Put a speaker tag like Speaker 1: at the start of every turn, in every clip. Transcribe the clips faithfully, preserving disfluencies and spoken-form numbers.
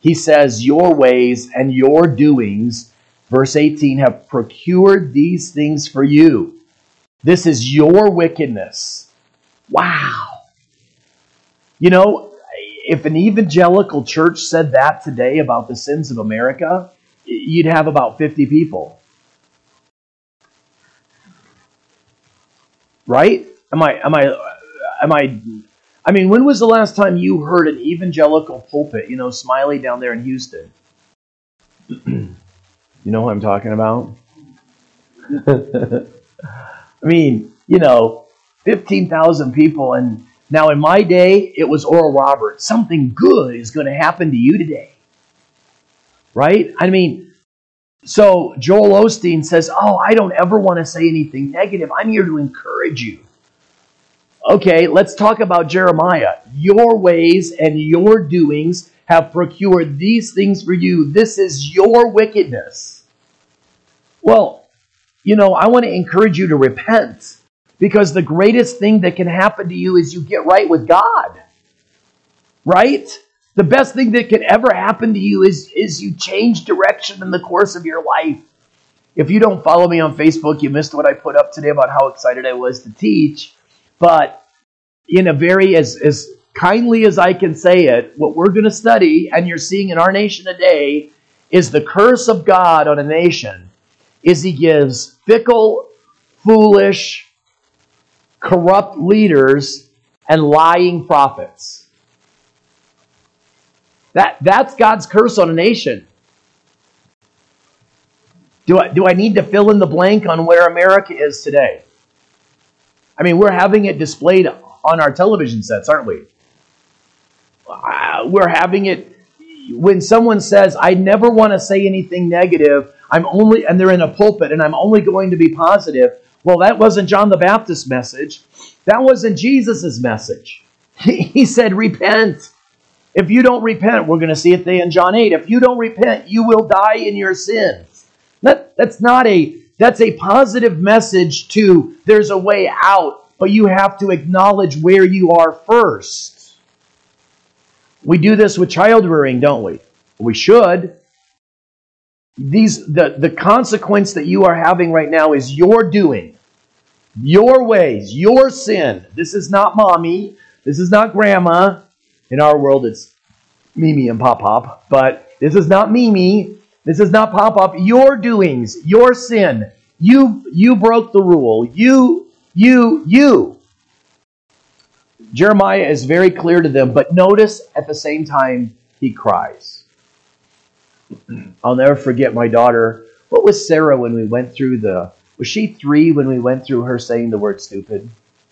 Speaker 1: He says, your ways and your doings, verse eighteen, have procured these things for you. This is your wickedness. Wow. You know, if an evangelical church said that today about the sins of America, you'd have about fifty people. Right? Am I, am I, am I, I mean, when was the last time you heard an evangelical pulpit, you know, Smiley down there in Houston? You know what I'm talking about? I mean, you know, fifteen thousand people, and now in my day, it was Oral Roberts. Something good is going to happen to you today. Right? I mean, so Joel Osteen says, oh, I don't ever want to say anything negative. I'm here to encourage you. Okay, let's talk about Jeremiah. Your ways and your doings have procured these things for you. This is your wickedness. Well, you know, I want to encourage you to repent, because the greatest thing that can happen to you is you get right with God. Right? The best thing that could ever happen to you is, is you change direction in the course of your life. If you don't follow me on Facebook, you missed what I put up today about how excited I was to teach. But in a very, as, as kindly as I can say it, what we're going to study, and you're seeing in our nation today, is the curse of God on a nation, is He gives fickle, foolish, corrupt leaders and lying prophets. That, that's God's curse on a nation. Do I, do I need to fill in the blank on where America is today? I mean, we're having it displayed on our television sets, aren't we? Uh, we're having it when someone says, I never want to say anything negative, I'm only, and they're in a pulpit, and I'm only going to be positive. Well, that wasn't John the Baptist's message. That wasn't Jesus' message. He, he said, repent. If you don't repent, we're going to see it there in John eight. If you don't repent, you will die in your sins. That, that's not a, that's a positive message to there's a way out, but you have to acknowledge where you are first. We do this with child rearing, don't we? We should. These, the, the consequence that you are having right now is your doing, your ways, your sin. This is not mommy. This is not grandma. In our world, it's Mimi and Pop Pop. But this is not Mimi. This is not Pop Pop. Your doings, your sin. You, you broke the rule. You, you, you. Jeremiah is very clear to them, but notice at the same time, he cries. I'll never forget my daughter. What was Sarah when we went through the... Was she three when we went through her saying the word stupid?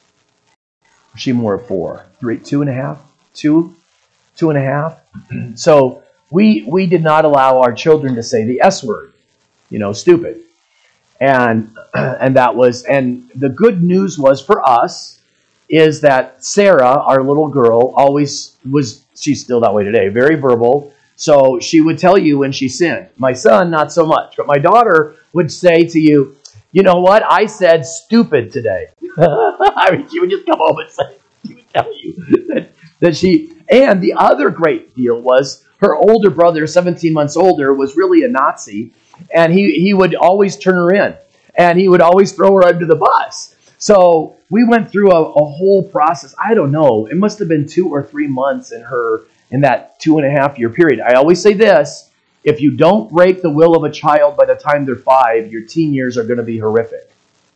Speaker 1: Was she more four? Three, two and a half? Two? Two and a half? So we we did not allow our children to say the S word. You know, stupid. And and that was... And the good news was for us is that Sarah, our little girl, always was... She's still that way today. Very verbal. So she would tell you when she sinned. My son, not so much. But my daughter would say to you, you know what? I said stupid today. I mean, she would just come home and say, she would tell you that, that she... And the other great deal was her older brother, seventeen months older, was really a Nazi. And he, he would always turn her in. And he would always throw her under the bus. So we went through a, a whole process. I don't know. It must have been two or three months in her... in that two and a half year period. I always say this, if you don't break the will of a child by the time they're five, your teen years are going to be horrific.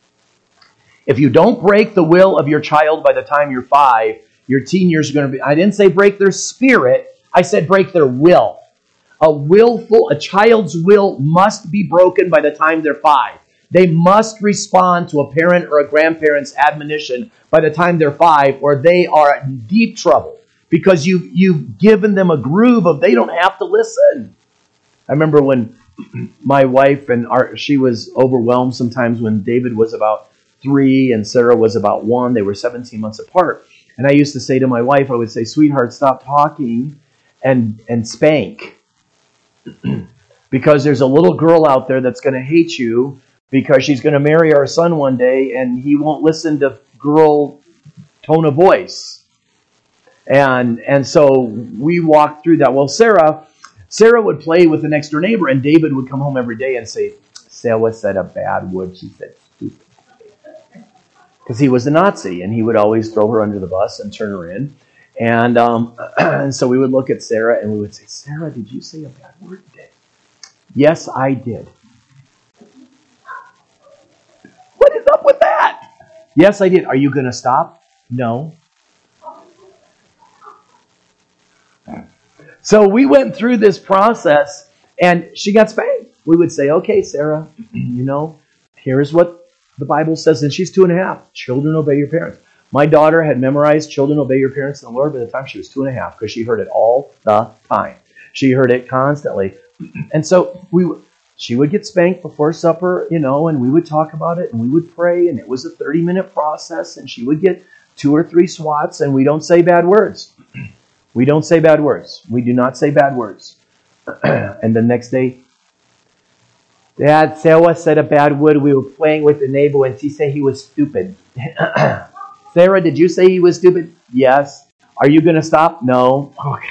Speaker 1: If you don't break the will of your child by the time you're five, your teen years are going to be, I didn't say break their spirit, I said break their will. A willful, a child's will must be broken by the time they're five. They must respond to a parent or a grandparent's admonition by the time they're five, or they are in deep trouble. Because you've, you've given them a groove of they don't have to listen. I remember when my wife and our, she was overwhelmed sometimes when David was about three and Sarah was about one. They were seventeen months apart. And I used to say to my wife, I would say, sweetheart, stop talking and, and spank. Because there's a little girl out there that's going to hate you because she's going to marry our son one day and he won't listen to girl tone of voice. And and so we walked through that. Well, Sarah, Sarah would play with the next door neighbor, and David would come home every day and say, Sarah said a bad word. She said stupid. Because he was a Nazi, and he would always throw her under the bus and turn her in. And, um, and so we would look at Sarah, and we would say, Sarah, did you say a bad word today? Yes, I did. What is up with that? Yes, I did. Are you going to stop? No. So we went through this process, and she got spanked. We would say, okay, Sarah, you know, here's what the Bible says. And she's two and a half. Children, obey your parents. My daughter had memorized children, obey your parents in the Lord by the time she was two and a half, because she heard it all the time. She heard it constantly. And so we, she would get spanked before supper, you know, and we would talk about it, and we would pray, and it was a thirty-minute process, and she would get two or three swats, and we don't say bad words. We don't say bad words. We do not say bad words. And the next day, Dad, Sarah said a bad word. We were playing with the neighbor, and she said he was stupid. Sarah, did you say he was stupid? Yes. Are you going to stop? No.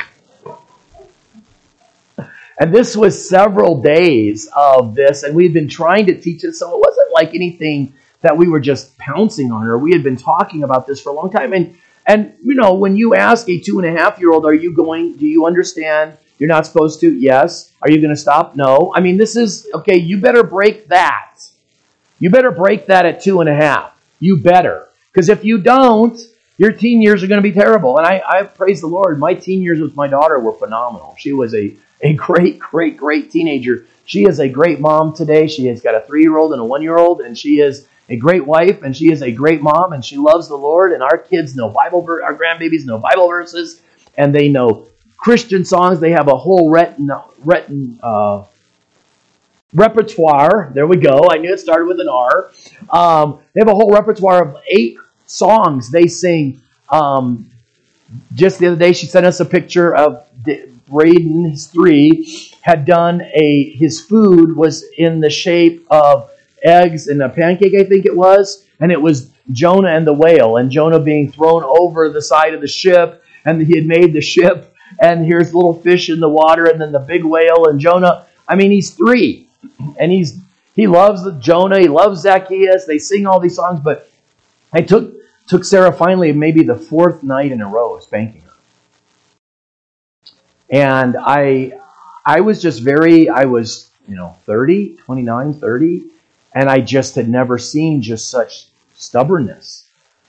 Speaker 1: And this was several days of this, and we'd been trying to teach it, so it wasn't like anything that we were just pouncing on her. We had been talking about this for a long time. And, and you know, when you ask a two-and-a-half-year-old, are you going, do you understand you're not supposed to? Yes. Are you going to stop? No. I mean, this is, okay, you better break that. You better break that at two and a half. You better. Because if you don't, your teen years are going to be terrible. And I, I praise the Lord. My teen years with my daughter were phenomenal. She was a, a great, great, great teenager. She is a great mom today. She has got a three-year-old and a one-year-old, and she is a great wife, and she is a great mom, and she loves the Lord. And our kids know Bible, ver- our grandbabies know Bible verses, and they know Christian songs. They have a whole retin, retin, uh, repertoire. There we go. I knew it started with an R. Um, they have a whole repertoire of eight songs they sing. Um, just the other day, she sent us a picture of D- Braden, his three, had done a, his food was in the shape of eggs and a pancake, I think it was, and it was Jonah and the whale, and Jonah being thrown over the side of the ship, and he had made the ship, and here's little fish in the water, and then the big whale, and Jonah. I mean, he's three, and he's he loves Jonah, he loves Zacchaeus, they sing all these songs, but I took took Sarah finally maybe the fourth night in a row spanking her. And I I was just very, I was, you know, thirty, twenty-nine, thirty, and I just had never seen just such stubbornness.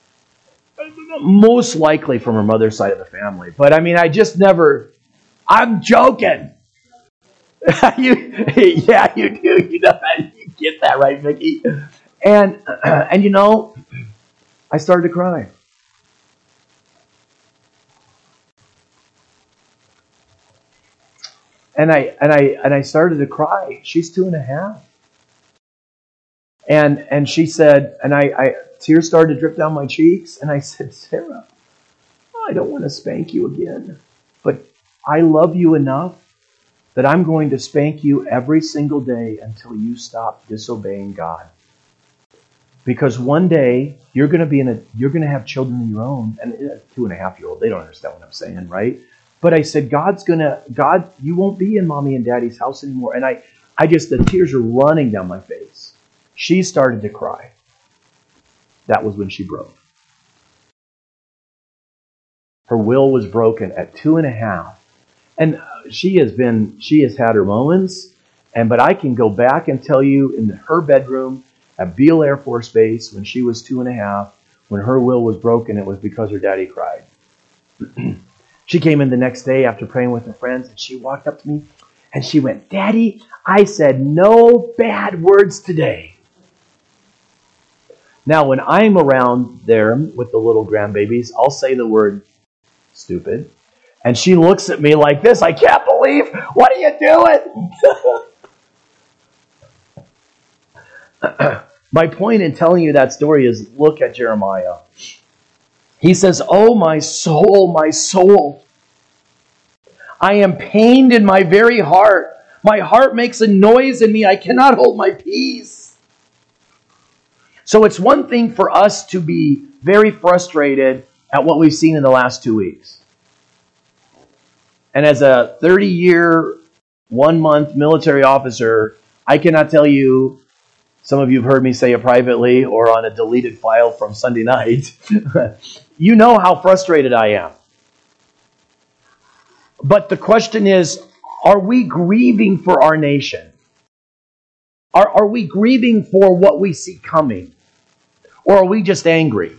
Speaker 1: Most likely from her mother's side of the family. But I mean, I just never, I'm joking. you, yeah, you do. You know that. You get that right, Vicki. And, and you know, I started to cry. And I and I and I started to cry. She's two and a half. And and she said, and I, I tears started to drip down my cheeks, and I said, Sarah, I don't want to spank you again, but I love you enough that I'm going to spank you every single day until you stop disobeying God. Because one day you're going to be in a you're going to have children of your own, and a two and a half year old, they don't understand what I'm saying, right? But I said, God's gonna, God, you won't be in mommy and daddy's house anymore. And I, I just, the tears are running down my face. She started to cry. That was when she broke. Her will was broken at two and a half. And she has been, she has had her moments. And, but I can go back and tell you in her bedroom at Beale Air Force Base when she was two and a half, when her will was broken, it was because her daddy cried. She came in the next day after praying with her friends, and she walked up to me, and she went, Daddy, I said no bad words today. Now, when I'm around there with the little grandbabies, I'll say the word stupid, and she looks at me like this, I can't believe, what are you doing? My point in telling you that story is look at Jeremiah. He says, oh, my soul, my soul, I am pained in my very heart. My heart makes a noise in me. I cannot hold my peace. So it's one thing for us to be very frustrated at what we've seen in the last two weeks. And as a thirty-year one month military officer, I cannot tell you, some of you have heard me say it privately or on a deleted file from Sunday night. You know how frustrated I am. But the question is, are we grieving for our nation? Are, are we grieving for what we see coming? Or are we just angry?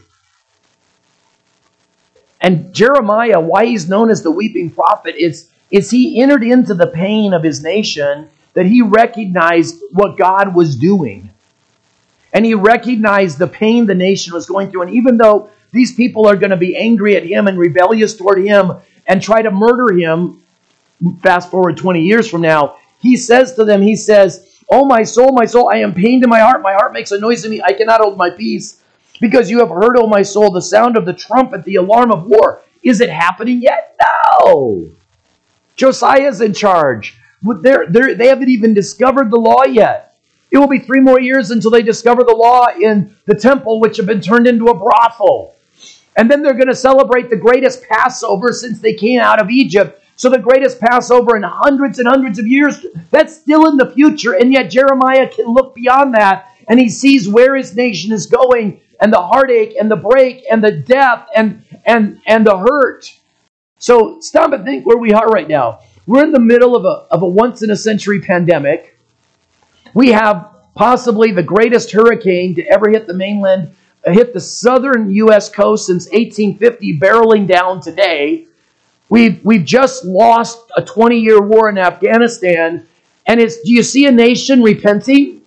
Speaker 1: And Jeremiah, why he's known as the weeping prophet, is, is he entered into the pain of his nation, that he recognized what God was doing. And he recognized the pain the nation was going through. And even though these people are going to be angry at him and rebellious toward him and try to murder him, fast forward twenty years from now, he says to them, he says, "Oh, my soul, my soul, I am pained in my heart. My heart makes a noise in me. I cannot hold my peace. Because you have heard, O my soul, the sound of the trumpet, the alarm of war." Is it happening yet? No. Josiah's in charge. They're, they're, they haven't even discovered the law yet. It will be three more years until they discover the law in the temple, which have been turned into a brothel. And then they're going to celebrate the greatest Passover since they came out of Egypt. So the greatest Passover in hundreds and hundreds of years, that's still in the future. And yet Jeremiah can look beyond that, and he sees where his nation is going, and the heartache and the break and the death and, and, and the hurt. So stop and think where we are right now. We're in the middle of a, of a once-in-a-century pandemic. We have possibly the greatest hurricane to ever hit the mainland, hit the southern U S coast since eighteen fifty, barreling down today. We've, we've just lost a twenty-year war in Afghanistan. And it's, do you see a nation repenting?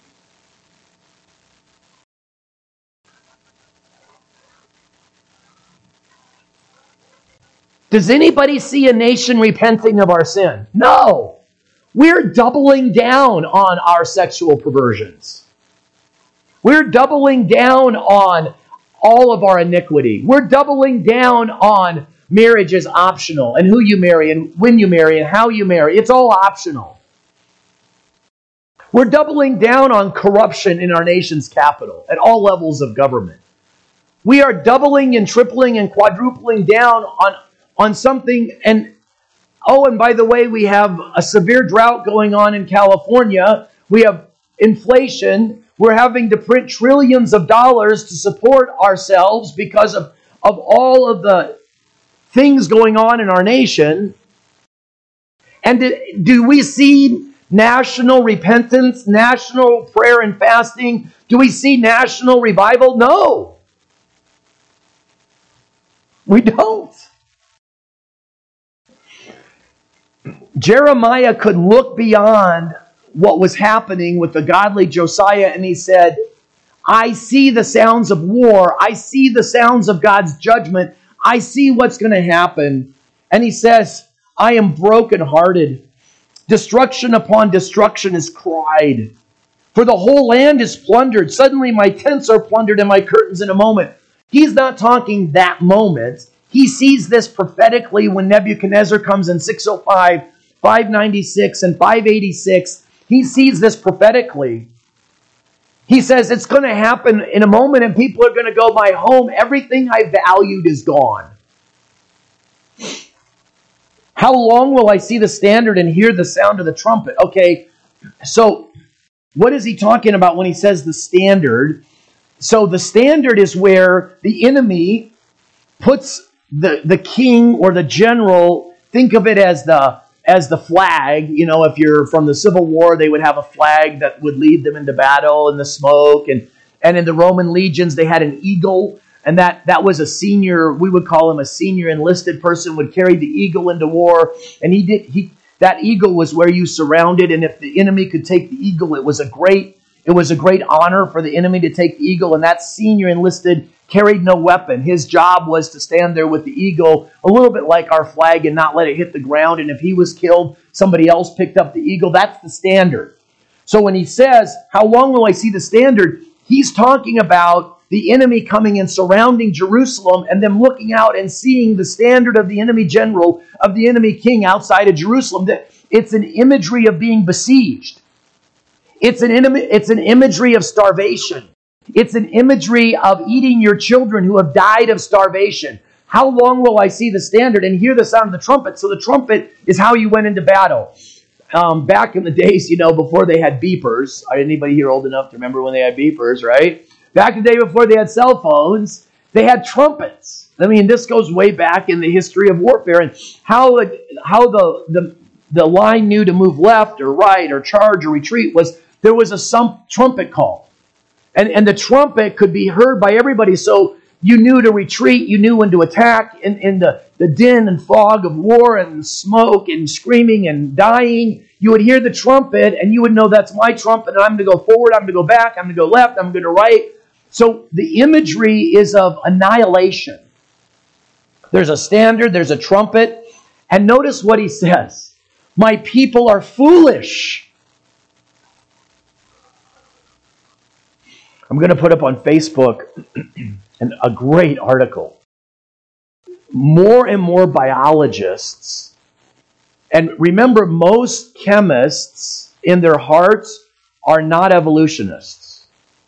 Speaker 1: Does anybody see a nation repenting of our sin? No. We're doubling down on our sexual perversions. We're doubling down on all of our iniquity. We're doubling down on marriage is optional, and who you marry, and when you marry, and how you marry. It's all optional. We're doubling down on corruption in our nation's capital at all levels of government. We are doubling and tripling and quadrupling down on, on something. And oh, and by the way, we have a severe drought going on in California. We have inflation. We're having to print trillions of dollars to support ourselves because of, of all of the things going on in our nation. And do we see national repentance, national prayer and fasting? Do we see national revival? No. We don't. Jeremiah could look beyond what was happening with the godly Josiah, and he said, I see the sounds of war. I see the sounds of God's judgment. I see what's going to happen. And he says, I am brokenhearted. Destruction upon destruction is cried. For the whole land is plundered. Suddenly my tents are plundered and my curtains in a moment. He's not talking that moment. He sees this prophetically when Nebuchadnezzar comes in six oh five, five ninety-six, and five eighty-six. He sees this prophetically. He says it's going to happen in a moment and people are going to go, my home, everything I valued is gone. How long will I see the standard and hear the sound of the trumpet? Okay, so what is he talking about when he says the standard? So the standard is where the enemy puts the, the king or the general, think of it as the as the flag. You know, if you're from the Civil War, they would have a flag that would lead them into battle in the smoke. And, and in the Roman legions, they had an eagle. And that, that was a senior, we would call him a senior enlisted person, would carry the eagle into war. And he did he that eagle was where you surrounded. And if the enemy could take the eagle, it was a great It was a great honor for the enemy to take the eagle, and that senior enlisted carried no weapon. His job was to stand there with the eagle, a little bit like our flag, and not let it hit the ground. And if he was killed, somebody else picked up the eagle. That's the standard. So when he says, how long will I see the standard? He's talking about the enemy coming and surrounding Jerusalem and them looking out and seeing the standard of the enemy general, of the enemy king outside of Jerusalem. It's an imagery of being besieged. It's an, it's an imagery of starvation. It's an imagery of eating your children who have died of starvation. How long will I see the standard and hear the sound of the trumpet? So the trumpet is how you went into battle. um, back in the days, you know, before they had beepers. Anybody here old enough to remember when they had beepers, right? Back in the day before they had cell phones, they had trumpets. I mean, this goes way back in the history of warfare, and how it, how the, the the line knew to move left or right or charge or retreat was there was a some trumpet call. And, and the trumpet could be heard by everybody, so you knew to retreat, you knew when to attack. In, in the, the din and fog of war and smoke and screaming and dying, you would hear the trumpet, and you would know that's my trumpet, and I'm going to go forward, I'm going to go back, I'm going to go left, I'm going to right. So the imagery is of annihilation. There's a standard, there's a trumpet, and notice what he says. My people are foolish. I'm going to put up on Facebook an, a great article. More and more biologists, and remember, most chemists in their hearts are not evolutionists.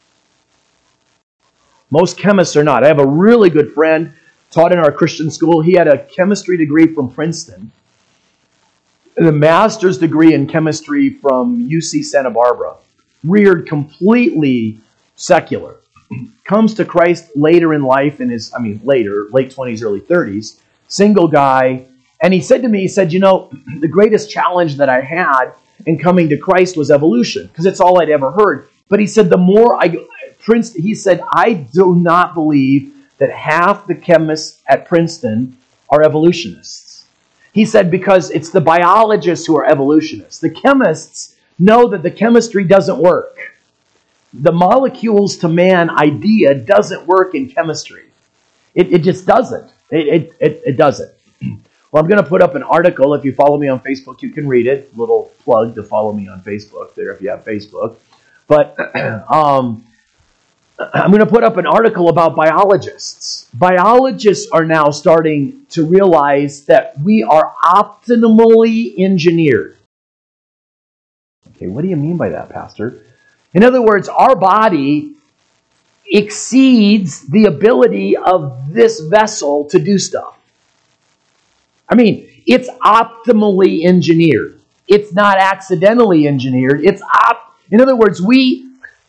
Speaker 1: Most chemists are not. I have a really good friend, taught in our Christian school. He had a chemistry degree from Princeton, and a master's degree in chemistry from U C Santa Barbara. Reared completely secular. Comes to Christ later in life, in his, I mean, later, late twenties, early thirties. Single guy. And he said to me, he said, you know, the greatest challenge that I had in coming to Christ was evolution, because it's all I'd ever heard. But he said, the more I, Princeton, he said, I do not believe that half the chemists at Princeton are evolutionists. He said, because it's the biologists who are evolutionists. The chemists know that the chemistry doesn't work. The molecules to man idea doesn't work in chemistry. It, it just doesn't. It, it, it, it doesn't. Well, I'm going to put up an article. If you follow me on Facebook, you can read it. Little plug to follow me on Facebook there if you have Facebook. But um, I'm going to put up an article about biologists. Biologists are now starting to realize that we are optimally engineered. Okay, what do you mean by that, Pastor? In other words, our body exceeds the ability of this vessel to do stuff. I mean, it's optimally engineered. It's not accidentally engineered. It's op- In other words, we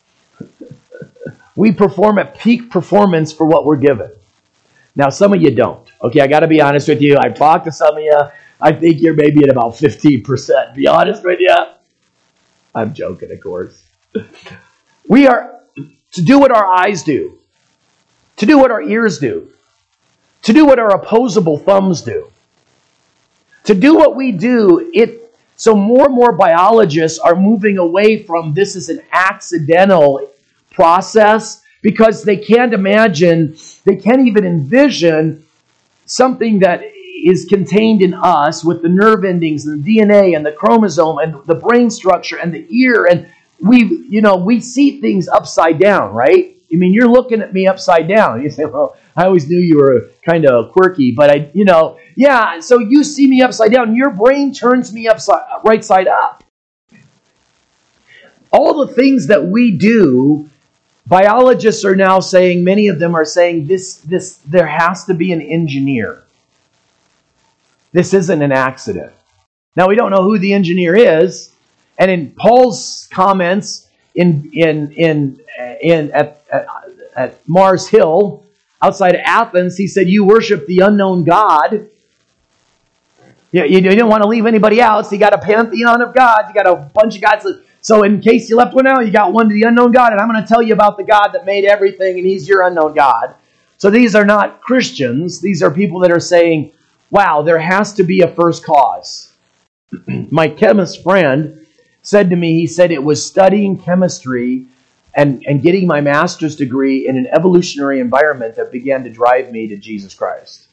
Speaker 1: we perform at peak performance for what we're given. Now, some of you don't. Okay, I got to be honest with you. I've talked to some of you. I think you're maybe at about fifteen percent. Be honest with you. I'm joking, of course. We are to do what our eyes do, to do what our ears do, to do what our opposable thumbs do, to do what we do. It so more and more biologists are moving away from this is an accidental process, because they can't imagine, they can't even envision something that is contained in us with the nerve endings and the D N A and the chromosome and the brain structure and the ear, and we, you know, we see things upside down, right? I mean, you're looking at me upside down. You say, well, I always knew you were kind of quirky, but I, you know, yeah, so you see me upside down. Your brain turns me upside, right side up. All the things that we do, biologists are now saying, many of them are saying this, this, there has to be an engineer. This isn't an accident. Now, we don't know who the engineer is. And in Paul's comments in in in in at, at, at Mars Hill outside of Athens, he said, "You worship the unknown God." You, you didn't want to leave anybody out, so you got a pantheon of gods. You got a bunch of gods. So in case you left one out, you got one to the unknown God, and I'm going to tell you about the God that made everything, and He's your unknown God. So these are not Christians. These are people that are saying, "Wow, there has to be a first cause." My chemist friend said to me, he said, it was studying chemistry and, and getting my master's degree in an evolutionary environment that began to drive me to Jesus Christ.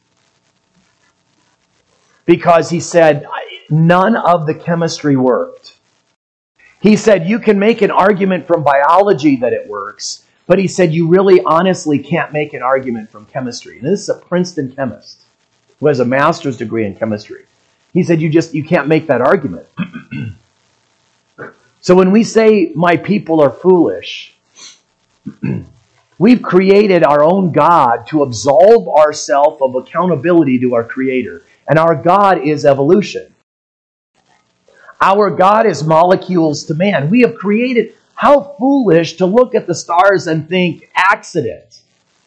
Speaker 1: Because he said, none of the chemistry worked. He said, you can make an argument from biology that it works, but he said, you really honestly can't make an argument from chemistry. And this is a Princeton chemist who has a master's degree in chemistry. He said, you just, you can't make that argument. So when we say, my people are foolish, we've created our own God to absolve ourselves of accountability to our Creator. And our God is evolution. Our God is molecules to man. We have created, how foolish to look at the stars and think accident.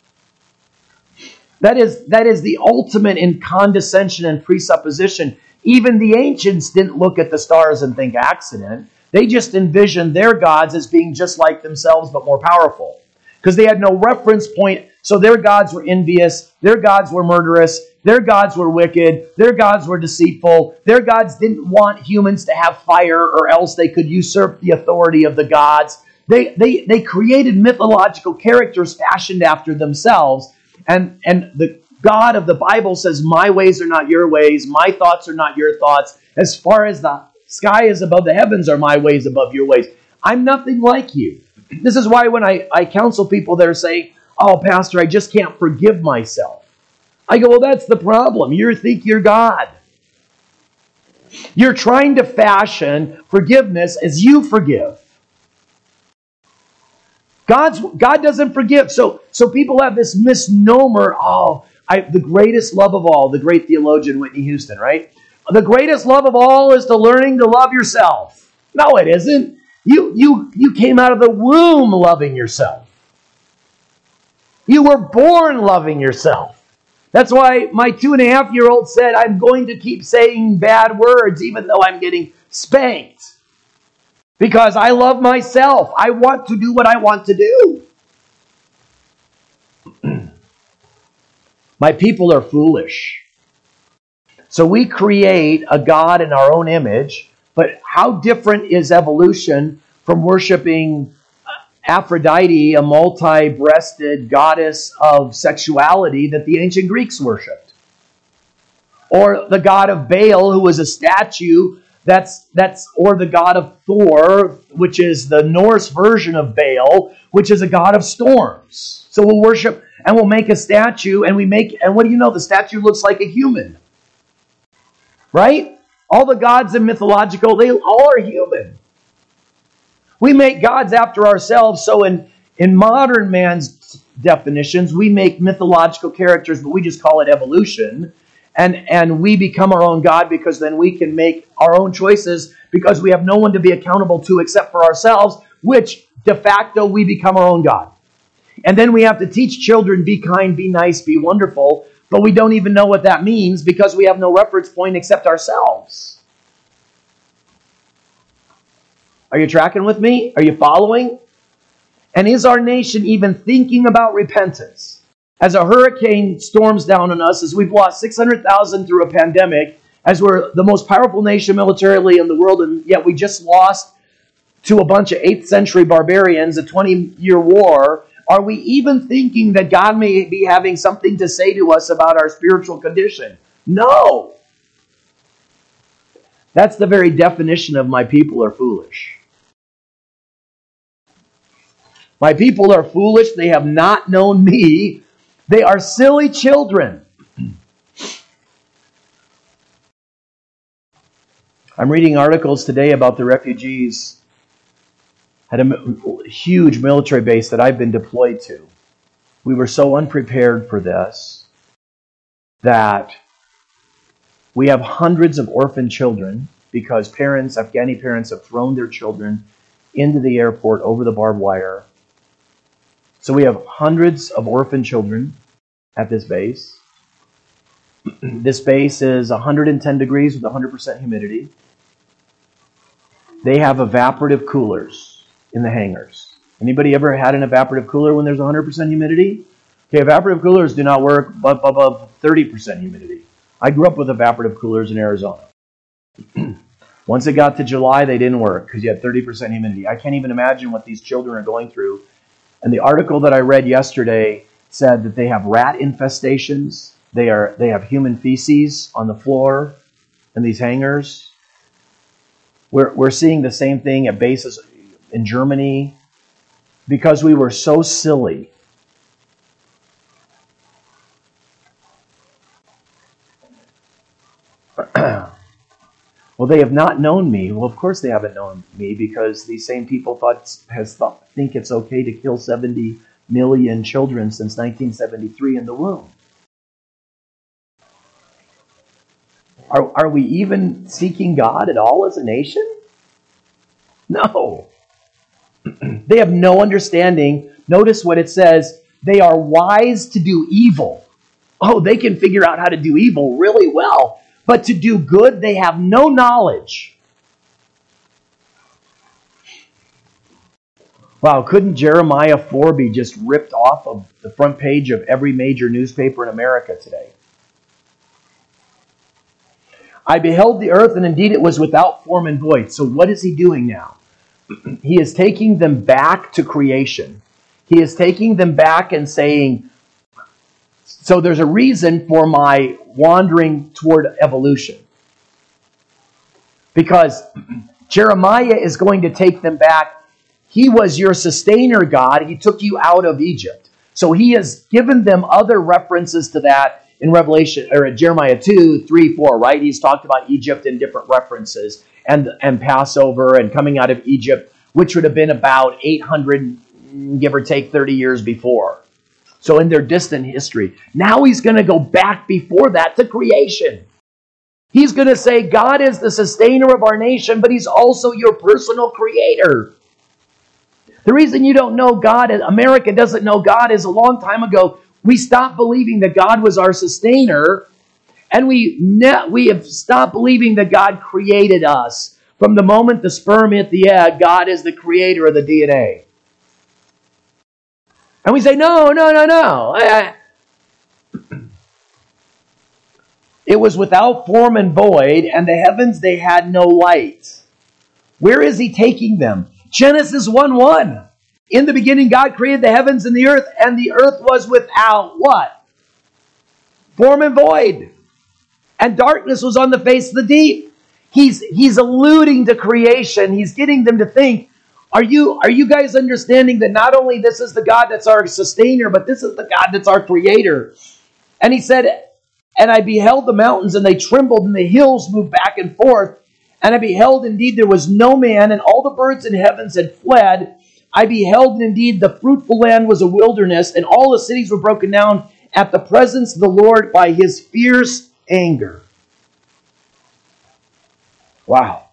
Speaker 1: That is, that is the ultimate in condescension and presupposition. Even the ancients didn't look at the stars and think accident. They just envisioned their gods as being just like themselves but more powerful. Because they had no reference point. So their gods were envious. Their gods were murderous. Their gods were wicked. Their gods were deceitful. Their gods didn't want humans to have fire, or else they could usurp the authority of the gods. They, they, they created mythological characters fashioned after themselves. And, and the God of the Bible says, my ways are not your ways. My thoughts are not your thoughts. As far as the sky is above the heavens, are my ways above your ways. I'm nothing like you. This is why when I, I counsel people, they're saying, oh, Pastor, I just can't forgive myself. I go, well, that's the problem. You think you're God. You're trying to fashion forgiveness as you forgive. God's God doesn't forgive. So, so people have this misnomer, oh, I, the greatest love of all, the great theologian Whitney Houston, right? The greatest love of all is to learning to love yourself. No, it isn't. You, you, you came out of the womb loving yourself. You were born loving yourself. That's why my two and a half year old said, I'm going to keep saying bad words even though I'm getting spanked. Because I love myself. I want to do what I want to do. My people are foolish. So we create a God in our own image, but how different is evolution from worshiping Aphrodite, a multi-breasted goddess of sexuality that the ancient Greeks worshipped? Or the god of Baal, who was a statue, that's that's or the god of Thor, which is the Norse version of Baal, which is a god of storms. So we'll worship and we'll make a statue, and we make and what do you know? The statue looks like a human. Right? All the gods in mythological, they all are human. We make gods after ourselves, so in, in modern man's definitions, we make mythological characters, but we just call it evolution. And, and we become our own God because then we can make our own choices because we have no one to be accountable to except for ourselves, which de facto we become our own God. And then we have to teach children, be kind, be nice, be wonderful, but we don't even know what that means because we have no reference point except ourselves. Are you tracking with me? Are you following? And is our nation even thinking about repentance? As a hurricane storms down on us, as we've lost six hundred thousand through a pandemic, as we're the most powerful nation militarily in the world, and yet we just lost to a bunch of eighth century barbarians, a twenty-year war, are we even thinking that God may be having something to say to us about our spiritual condition? No. That's the very definition of my people are foolish. My people are foolish. They have not known me. They are silly children. I'm reading articles today about the refugees at a huge military base that I've been deployed to. We were so unprepared for this that we have hundreds of orphan children because parents, Afghani parents, have thrown their children into the airport over the barbed wire. So we have hundreds of orphan children at this base. This base is one hundred ten degrees with one hundred percent humidity. They have evaporative coolers in the hangars. Anybody ever had an evaporative cooler when there's one hundred percent humidity? Okay, evaporative coolers do not work above thirty percent humidity. I grew up with evaporative coolers in Arizona. Once it got to July, they didn't work because you had thirty percent humidity. I can't even imagine what these children are going through. And the article that I read yesterday said that they have rat infestations. They are they have human feces on the floor in these hangars. We're we're seeing the same thing at bases in Germany because we were so silly. Well, they have not known me. Well, of course they haven't known me because these same people thought has thought think it's okay to kill seventy million children since nineteen seventy-three in the womb. Are, are we even seeking God at all as a nation? No. They have no understanding. Notice what it says. They are wise to do evil. Oh, they can figure out how to do evil really well. But to do good, they have no knowledge. Wow, couldn't Jeremiah four be just ripped off of the front page of every major newspaper in America today? I beheld the earth, and indeed it was without form and void. So what is he doing now? He is taking them back to creation. He is taking them back and saying, so there's a reason for my wandering toward evolution. Because Jeremiah is going to take them back. He was your sustainer, God. He took you out of Egypt. So he has given them other references to that in Revelation, or in Jeremiah two, three, four, right? He's talked about Egypt in different references, and, and Passover and coming out of Egypt, which would have been about eight hundred, give or take thirty years before. So in their distant history. Now he's going to go back before that to creation. He's going to say, God is the sustainer of our nation, but he's also your personal creator. The reason you don't know God, America doesn't know God, is a long time ago, we stopped believing that God was our sustainer, and we, ne- we have stopped believing that God created us. From the moment the sperm hit the egg, God is the creator of the D N A. And we say, no, no, no, no. I, I... It was without form and void, and the heavens, they had no light. Where is he taking them? Genesis one one. In the beginning, God created the heavens and the earth, and the earth was without what? Form and void. And darkness was on the face of the deep. He's, he's alluding to creation. He's getting them to think, are you, are you guys understanding that not only this is the God that's our sustainer, but this is the God that's our creator? And he said, and I beheld the mountains, and they trembled, and the hills moved back and forth. And I beheld, indeed, there was no man, and all the birds in heavens had fled. I beheld, and indeed, the fruitful land was a wilderness, and all the cities were broken down at the presence of the Lord by his fierce anger. Wow.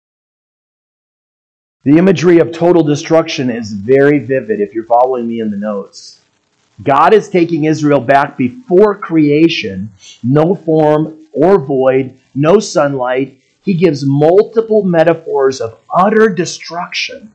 Speaker 1: The imagery of total destruction is very vivid if you're following me in the notes. God is taking Israel back before creation, no form or void, no sunlight. He gives multiple metaphors of utter destruction.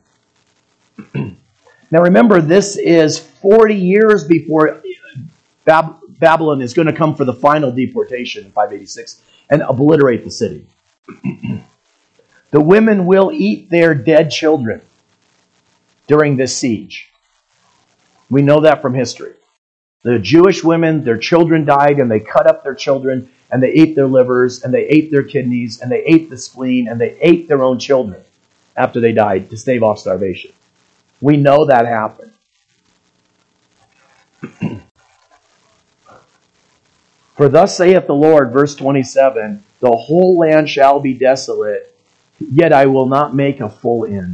Speaker 1: Now remember, this is forty years before Bab- Babylon is going to come for the final deportation in five eighty-six and obliterate the city. The women will eat their dead children during this siege. We know that from history. The Jewish women, their children died, and they cut up their children, and they ate their livers, and they ate their kidneys, and they ate the spleen, and they ate their own children after they died to stave off starvation. We know that happened. For thus saith the Lord, verse twenty-seven, the whole land shall be desolate, yet I will not make a full end.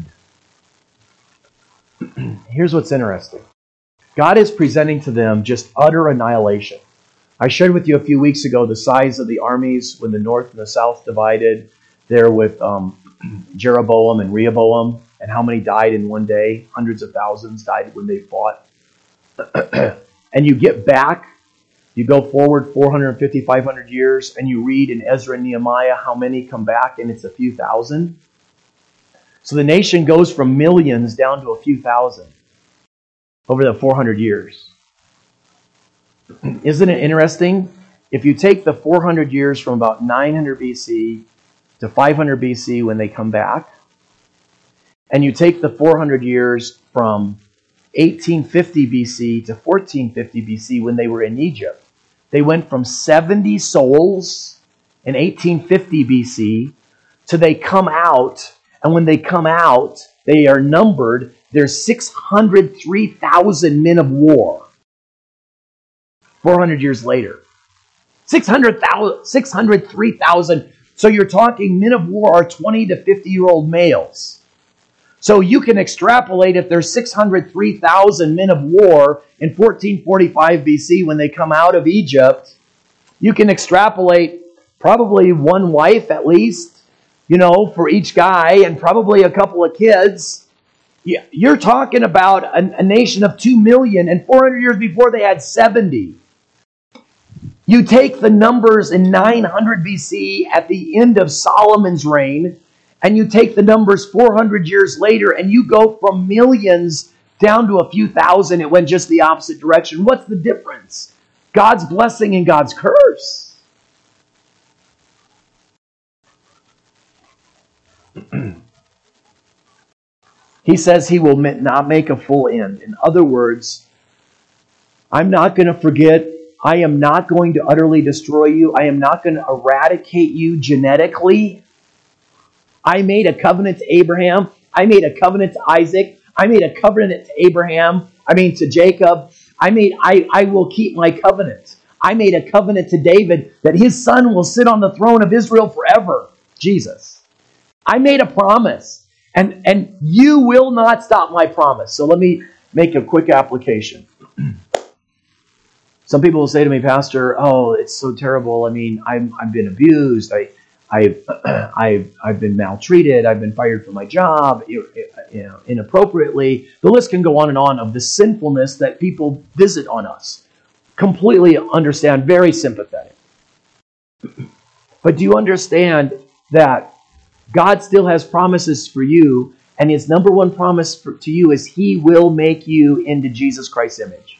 Speaker 1: Here's what's interesting. God is presenting to them just utter annihilation. I shared with you a few weeks ago the size of the armies when the north and the south divided there with um, Jeroboam and Rehoboam, and how many died in one day. Hundreds of thousands died when they fought. And you get back, you go forward four hundred fifty, five hundred years, and you read in Ezra and Nehemiah how many come back, and it's a few thousand. So the nation goes from millions down to a few thousand over the four hundred years. Isn't it interesting? If you take the four hundred years from about nine hundred B C to five hundred B C when they come back, and you take the four hundred years from eighteen fifty B C to fourteen fifty B C when they were in Egypt, they went from seventy souls in eighteen fifty B C to they come out, and when they come out, they are numbered. There's six hundred three thousand men of war. four hundred years later. six hundred thousand, six hundred three thousand. So you're talking men of war are twenty to fifty-year-old males. So you can extrapolate if there's six hundred three thousand men of war in fourteen forty-five B C when they come out of Egypt, you can extrapolate probably one wife at least, you know, for each guy, and probably a couple of kids. You're talking about a, a nation of two million, and four hundred years before they had seventy. You take the numbers in nine hundred B C at the end of Solomon's reign, and you take the numbers four hundred years later, and you go from millions down to a few thousand. It went just the opposite direction. What's the difference? God's blessing and God's curse. He says he will not make a full end. In other words, I'm not going to forget. I am not going to utterly destroy you. I am not going to eradicate you genetically. I made a covenant to Abraham. I made a covenant to Isaac. I made a covenant to Abraham. I mean to Jacob. I made. I, I will keep my covenant. I made a covenant to David that his son will sit on the throne of Israel forever. Jesus. I made a promise. And, and you will not stop my promise. So let me make a quick application. Some people will say to me, Pastor, oh, it's so terrible. I mean, I'm, I've been abused. I, I've, I've, I've been maltreated. I've been fired from my job, you know, inappropriately. The list can go on and on of the sinfulness that people visit on us. Completely understand, very sympathetic. But do you understand that God still has promises for you, and his number one promise for, to you is he will make you into Jesus Christ's image.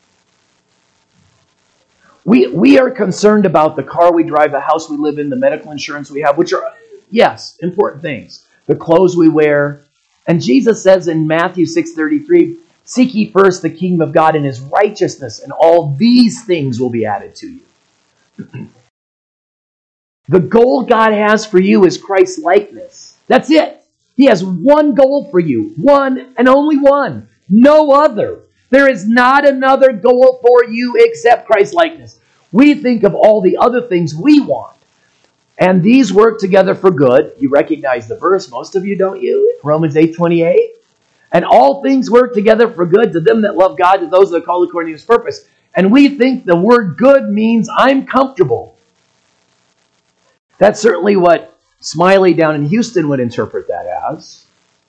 Speaker 1: We, we are concerned about the car we drive, the house we live in, the medical insurance we have, which are, yes, important things. The clothes we wear. And Jesus says in Matthew six thirty-three, seek ye first the kingdom of God and his righteousness, and all these things will be added to you. The goal God has for you is Christ's likeness. That's it. He has one goal for you. One and only one. No other. There is not another goal for you except Christ's likeness. We think of all the other things we want. And these work together for good. You recognize the verse. Most of you, don't you? Romans eight twenty-eight. And all things work together for good to them that love God, to those that are called according to his purpose. And we think the word good means I'm comfortable. That's certainly what Smiley down in Houston would interpret that as.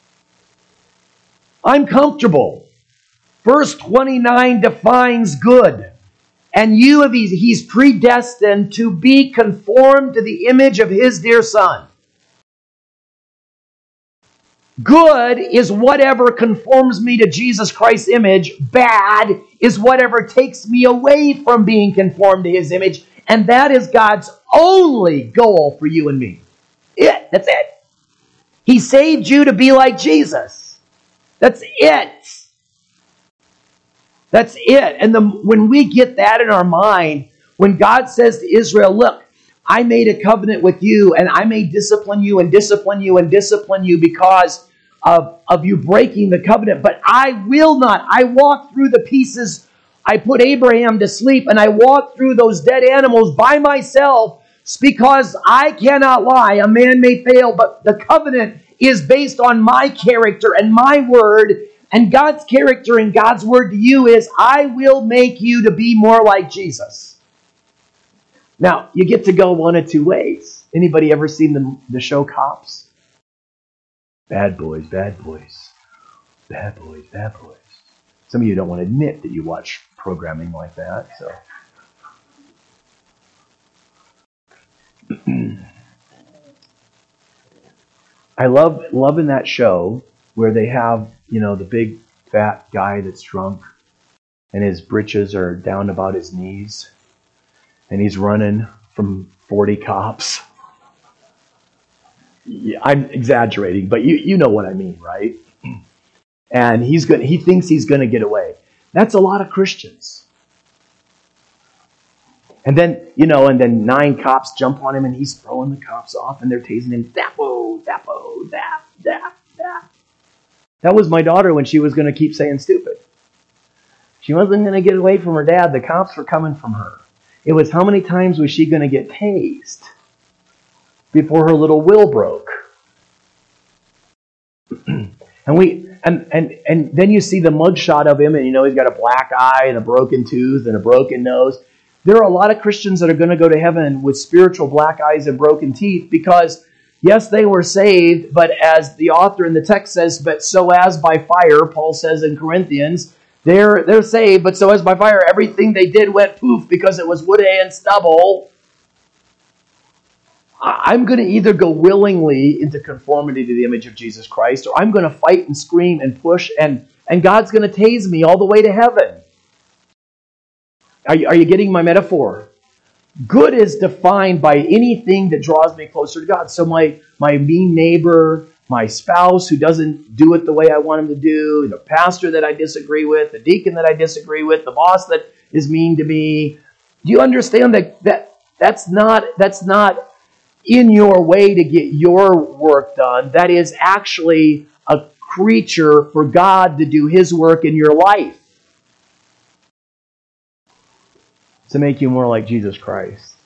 Speaker 1: I'm comfortable. Verse twenty-nine defines good. And you have he's predestined to be conformed to the image of his dear Son. Good is whatever conforms me to Jesus Christ's image. Bad is whatever takes me away from being conformed to his image. And that is God's only goal for you and me. It. That's it. He saved you to be like Jesus. That's it. That's it. And the, when we get that in our mind, when God says to Israel, look, I made a covenant with you, and I may discipline you and discipline you and discipline you because of, of you breaking the covenant, but I will not. I walked through the pieces. I put Abraham to sleep, and I walked through those dead animals by myself because I cannot lie. A man may fail, but the covenant is based on my character and my word. And God's character and God's word to you is, I will make you to be more like Jesus. Now, you get to go one of two ways. Anybody ever seen the, the show Cops? Bad boys, bad boys. Bad boys, bad boys. Some of you don't want to admit that you watch programming like that. So, I love loving that show where they have, you know, the big fat guy that's drunk and his britches are down about his knees and he's running from forty cops. Yeah, I'm exaggerating, but you you know what I mean, right? And he's going he thinks he's going to get away. That's a lot of Christians. And then, you know, and then nine cops jump on him and he's throwing the cops off and they're tasing him. Dapo, dapo, dap, dap, dap. That was my daughter when she was going to keep saying stupid. She wasn't going to get away from her dad. The cops were coming from her. It was how many times was she going to get tased before her little will broke? And we and, and and then you see the mugshot of him, and you know he's got a black eye and a broken tooth and a broken nose. there are a lot of Christians that are going to go to heaven with spiritual black eyes and broken teeth because, yes, they were saved, but as the author in the text says, but so as by fire, Paul says in Corinthians, they're, they're saved, but so as by fire, everything they did went poof because it was wood, hay, and stubble. I'm going to either go willingly into conformity to the image of Jesus Christ, or I'm going to fight and scream and push, and, and God's going to tase me all the way to heaven. Are you, are you getting my metaphor? Good is defined by anything that draws me closer to God. So my, my mean neighbor, my spouse who doesn't do it the way I want him to do, the pastor that I disagree with, the deacon that I disagree with, the boss that is mean to me. Do you understand that, that that's not that's not in your way to get your work done? That is actually a creature for God to do His work in your life, to make you more like Jesus Christ.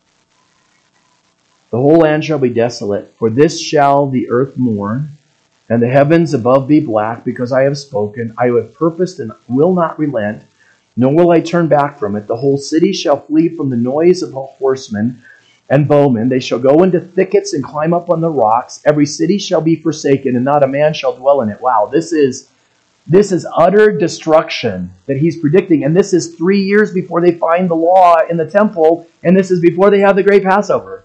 Speaker 1: The whole land shall be desolate, for this shall the earth mourn, and the heavens above be black, because I have spoken. I have purposed and will not relent, nor will I turn back from it. The whole city shall flee from the noise of the horsemen and bowmen. They shall go into thickets and climb up on the rocks. Every city shall be forsaken, and not a man shall dwell in it. Wow, this is This is utter destruction that he's predicting. And this is three years before they find the law in the temple. And this is before they have the great Passover.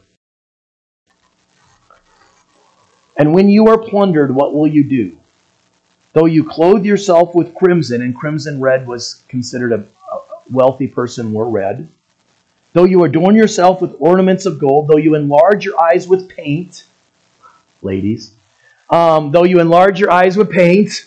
Speaker 1: And when you are plundered, what will you do? Though you clothe yourself with crimson, and crimson red was considered a wealthy person wore red. Though you adorn yourself with ornaments of gold, though you enlarge your eyes with paint, ladies, um, though you enlarge your eyes with paint,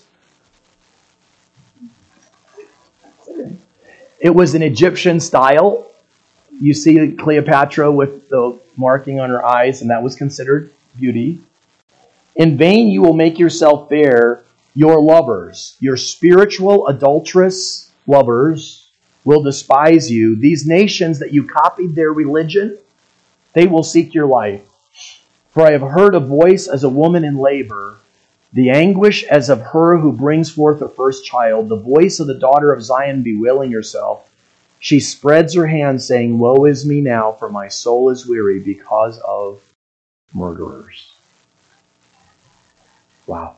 Speaker 1: it was an Egyptian style. You see Cleopatra with the marking on her eyes, and that was considered beauty. In vain you will make yourself fair. Your lovers, your spiritual adulterous lovers, will despise you. These nations that you copied their religion, they will seek your life. For I have heard a voice as a woman in labor, the anguish as of her who brings forth her first child, the voice of the daughter of Zion bewailing herself. She spreads her hands, saying, Woe is me now, for my soul is weary because of murderers. Wow.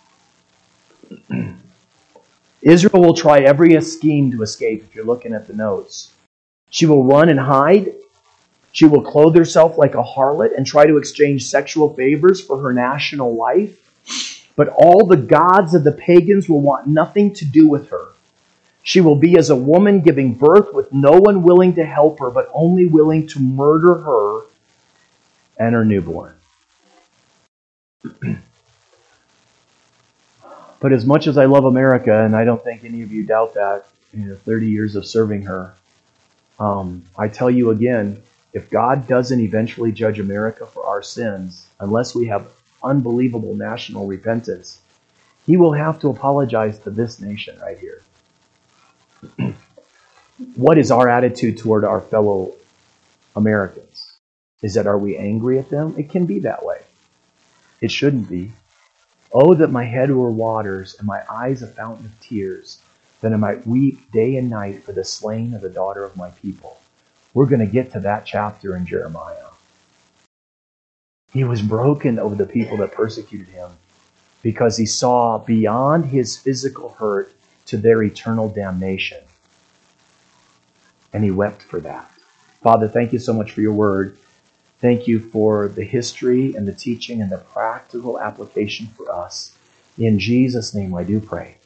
Speaker 1: Israel will try every scheme to escape, if you're looking at the notes. She will run and hide. She will clothe herself like a harlot and try to exchange sexual favors for her national life. But all the gods of the pagans will want nothing to do with her. She will be as a woman giving birth with no one willing to help her, but only willing to murder her and her newborn. But as much as I love America, and I don't think any of you doubt that, you know, thirty years of serving her, um, I tell you again, if God doesn't eventually judge America for our sins, unless we have unbelievable national repentance, He will have to apologize to this nation right here. What is our attitude toward our fellow Americans? Is that, are we angry at them? It can be that way. It shouldn't be. Oh, that my head were waters and my eyes a fountain of tears, that I might weep day and night for the slain of the daughter of my people. We're going to get to that chapter in Jeremiah. He was broken over the people that persecuted him because he saw beyond his physical hurt to their eternal damnation. And he wept for that. Father, thank you so much for your word. Thank you for the history and the teaching and the practical application for us. In Jesus' name I do pray.